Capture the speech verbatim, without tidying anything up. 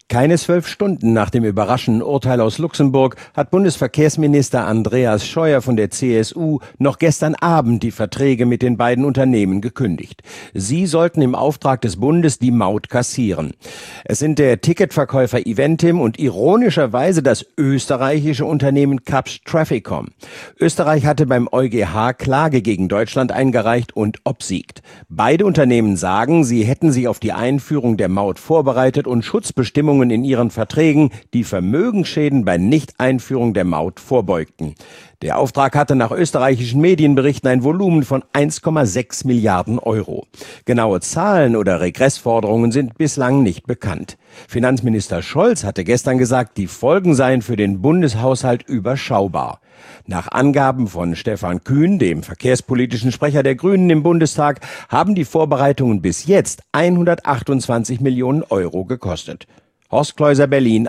Keine zwölf Stunden nach dem überraschenden Urteil aus Luxemburg hat Bundesverkehrsminister Andreas Scheuer von der C S U noch gestern Abend die Verträge mit den beiden Unternehmen gekündigt. Sie sollten im Auftrag des Bundes die Maut kassieren. Es sind der Ticketverkäufer Eventim und ironischerweise das österreichische Unternehmen Kapsch Trafficom. Österreich hatte beim EuGH Klage gegen Deutschland eingereicht und obsiegt. Beide Unternehmen sagen, sie hätten sich auf die Einführung der Maut vorbereitet und Schutzbestimmungen in ihren Verträgen, die Vermögensschäden bei Nichteinführung der Maut vorbeugten. Der Auftrag hatte nach österreichischen Medienberichten ein Volumen von eins Komma sechs Milliarden Euro. Genaue Zahlen oder Regressforderungen sind bislang nicht bekannt. Finanzminister Scholz hatte gestern gesagt, die Folgen seien für den Bundeshaushalt überschaubar. Nach Angaben von Stefan Kühn, dem verkehrspolitischen Sprecher der Grünen im Bundestag, haben die Vorbereitungen bis jetzt hundertachtundzwanzig Millionen Euro gekostet. Horst Kleuser, Berlin.